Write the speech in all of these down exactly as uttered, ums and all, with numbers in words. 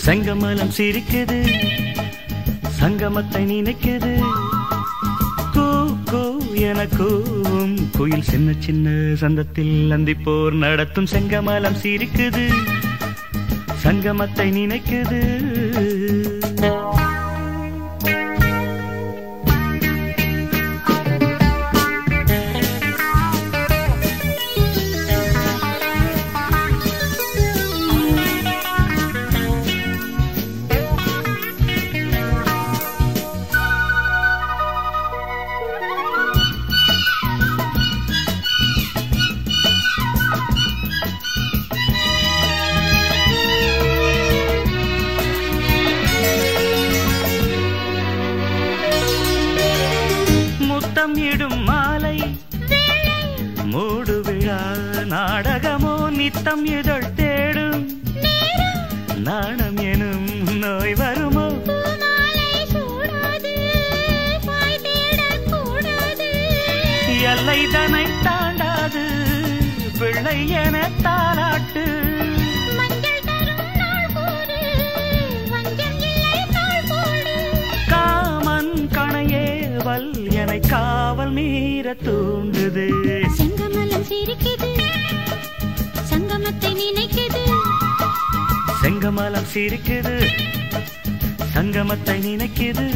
செங்கமலம் சிரிக்குது, சங்கமத்தை நினைக்குது. கூ கூ என கூவும் குயில் சின்ன சின்ன சந்தத்தில் அந்திப்போர் நடத்தும். செங்கமலம் சிரிக்குது, சங்கமத்தை நினைக்குது. இடும் மாலை மூடு விழா நாடகமோ நித்தம் இதழ் தேடும். நாணம் எனும் நோய் வருமோ? எல்லை தனை தாண்டாது பிள்ளை என தாளாட்டு. காமன் கணையேவல் என்னை காவல் மீற தூண்டுது. செங்கமலம் சிரிக்குது, சங்கமத்தை நினைக்குது. செங்கமலம் சிரிக்குது, சங்கமத்தை நினைக்குது.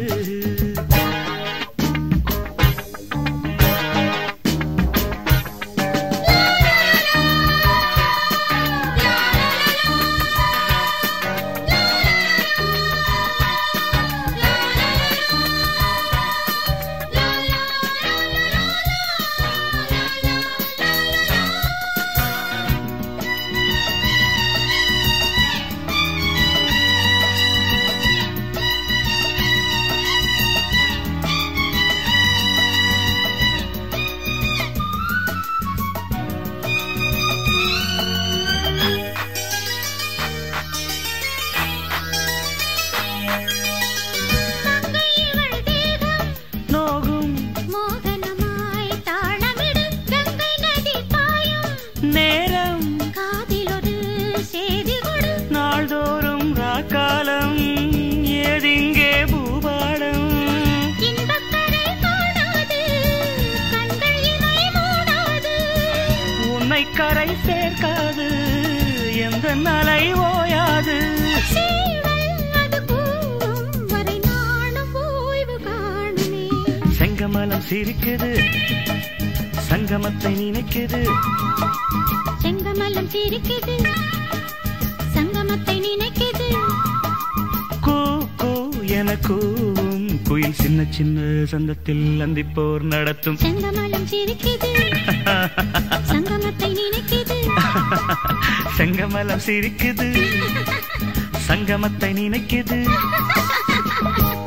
நேரம் காதிலொரு செய்தி கொடு. நாள்தோறும் ராக்காலம் ஏதிங்கே பூபாடம். இன்பக்கரை காணாது கண்கள் இமை மூடாது. உன்னை கரை சேர்க்காது எந்த நலை ஓயாது. அது கூறும் வரை நானும் ஓய்வு காணுமே. செங்கமலம் சிரிக்குது, சங்கமத்தை நினைக்குது. செங்கமலம் சிரிக்குது, சங்கமத்தை நினைக்குது. கூ கூ என கூவும் குயில் சின்ன சின்ன சந்தத்தில் அந்திப்போர் நடத்தும். செங்கமலம் சிரிக்குது, சங்கமத்தை நினைக்குது. செங்கமலம் சிரிக்குது, சங்கமத்தை நினைக்குது.